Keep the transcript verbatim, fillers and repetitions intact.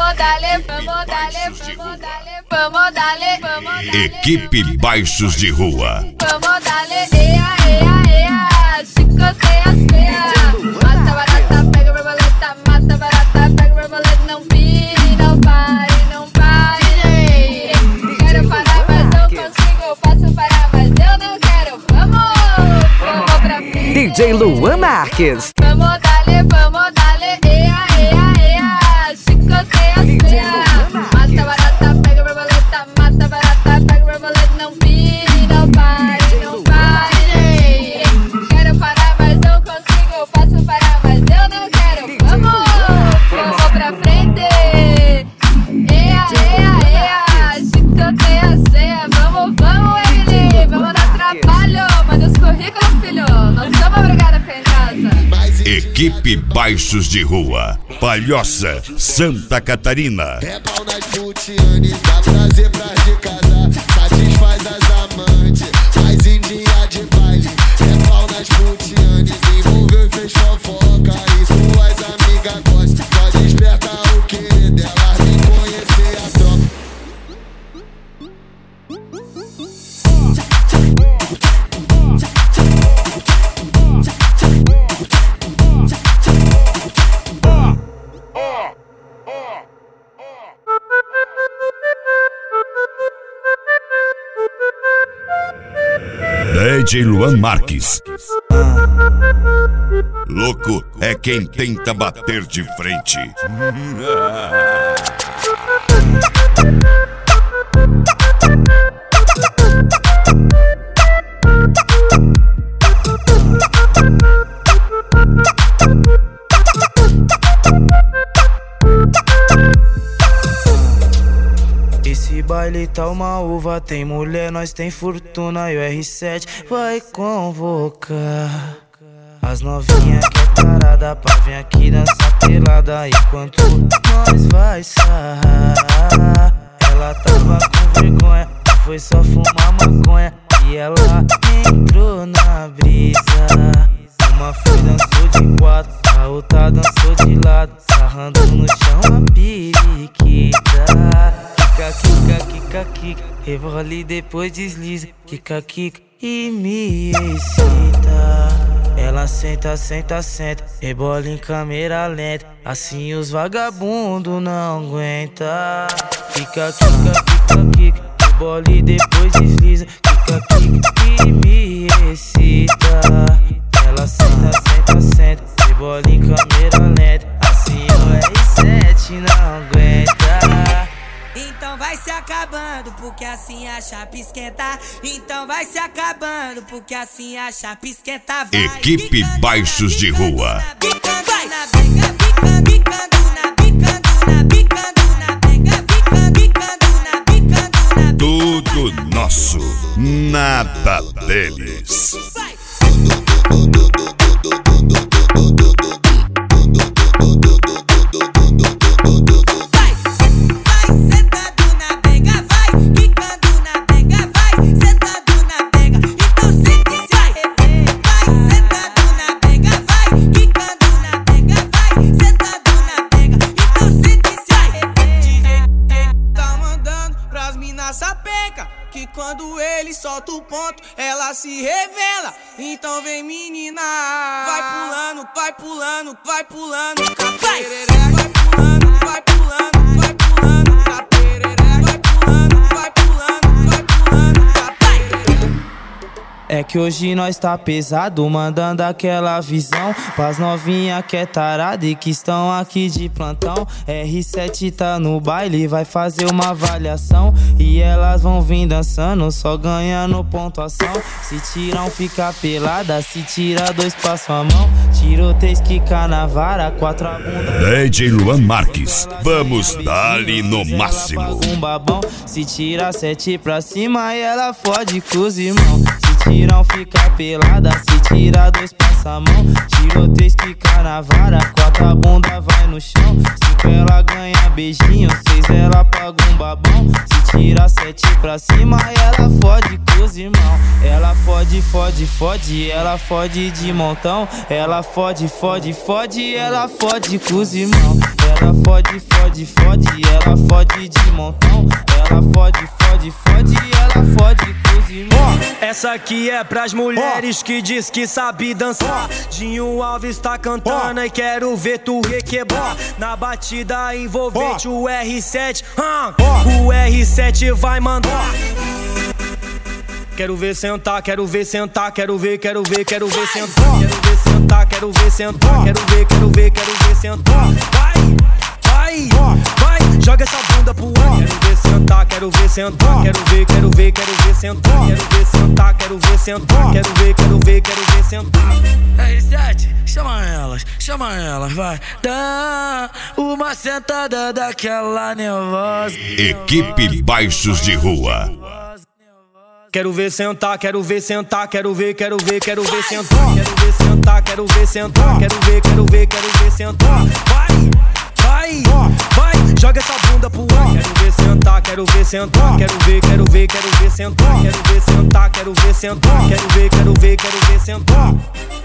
vamos dale, vamos dale, vamos dale, vamos dale, vamos dale. Equipe Baixos de Rua. Vamos dale, ea, ea, ea, chicoteia, ceia. Mata barata, pega borboleta, mata barata, pega borboleta. Não pire, não pare, não pare. Quero parar, mas não consigo. Eu posso parar, mas eu não quero. Vamos, vamos pra frente. D J Luan Marques. Vamos dale, vamos dale, ea, ea, ea, chicoteia, ceia. Mata barata, pega borboleta, mata barata, pega borboleta. Não pire, não pare, não pare. Quero parar, mas não consigo. Eu posso parar, mas eu não quero. Vamos, vamos pra frente. Ea, ea, ea, chicoteia, ceia. Vamos, vamos, Emily, vamos dar trabalho. Manda os currículos, filho. Não somos obrigados a ficar em casa. Equipe Baixos de Rua. Palhoça, Santa Catarina. É pau nas putianes, dá prazer pras de casa, satisfaz as amantes, faz em dia de baile. É pau nas putianes, envolveu e fez fofoca, e suas amigas gostam, só desperta o querer delas, vem conhecer a tropa. D J Luan Marques. Louco é quem tenta bater de frente. Esse baile tá uma uva, tem mulher, nós tem fortuna. E o R sete vai convocar as novinhas que é tarada pra vir aqui dançar pelada. Enquanto nós vai sarrar, ela tava com vergonha, foi só fumar maconha. E ela entrou na brisa. Uma foi dançou de quatro, a outra dançou de lado, sarrando no chão a periquita. Kika, kika, kika, kika, rebola e depois desliza. Kika, kika e me excita. Ela senta, senta, senta, rebola em câmera lenta. Assim os vagabundos não aguentam. Kika, kika, kika, kika, rebola e depois desliza. Kika, kika e me excita. Ela senta, senta, senta, rebola em câmera lenta. Assim o R sete não aguenta. Então vai se acabando, porque assim a chapa esquenta. Então vai se acabando, porque assim a chapa esquenta. Vai. Equipe Baixos de Rua. Bicando na benga, bicando, bicando na, bicando na, bicando na benga, bicando, bicando na, bicando na. Tudo nosso, nada deles. Vai. Que quando ele solta o ponto, ela se revela. Então vem menina, vai pulando, vai pulando, vai pulando, vai, vai pulando, vai pulando, vai pulando, vai pulando, vai pulando, vai pulando, vai. É que hoje nós tá pesado, mandando aquela visão pras novinha que é tarada e que estão aqui de plantão. R sete tá no baile, vai fazer uma avaliação e elas vão vir dançando, só ganhando pontuação. Se tiram fica pelada, se tira dois passa a mão. Tirou três quica na vara, quatro a bunda. D J Luan Marques, vamos dar-lhe no máximo. Um babão, se tira sete pra cima e ela fode com os irmãos. Se tiram fica pelada, se tira dois passa a mão. Tirou três quica na vara, quatro a bunda vai no chão. Cinco ela ganha beijinho, seis seis ela paga um babão. Se tira sete pra cima ela fode com os irmãos. Ela fode, fode, fode, ela fode de montão. Ela fode, fode, fode, ela fode com os irmãos. Ela fode, fode, fode, ela fode de montão. Ela fode, fode, fode, ela fode com os irmãos. Essa aqui é pras mulheres que diz que sabe dançar. Dinho Alves tá cantando e quero ver tu requebrar. Na batida envolvente o R sete, uh, o R sete vai mandar. Quero ver sentar, quero ver sentar, quero ver, quero ver, quero ver sentar. Quero ver sentar, quero ver sentar, quero ver, quero ver, quero ver sentar. Vai, vai, vai, joga essa bunda pro ar. Quero ver sentar, quero ver sentar, quero ver, quero ver, quero ver sentar. Quero ver sentar, quero ver sentar, quero ver, quero ver, quero ver sentar. R sete, chama elas, chama elas, vai. Dá uma sentada daquela nervosa. Equipe Baixos de Rua. Quero ver sentar, quero ver sentar, quero ver, quero ver, quero ver sentar. Quero ver sentar, quero ver sentar, quero ver, quero ver, quero ver sentar. Vai, vai, vai, joga essa bunda pro ar. Quero ver sentar, quero ver sentar, quero ver, quero ver, quero ver sentar. Quero ver sentar, quero ver sentar, quero ver, quero ver, quero ver sentar.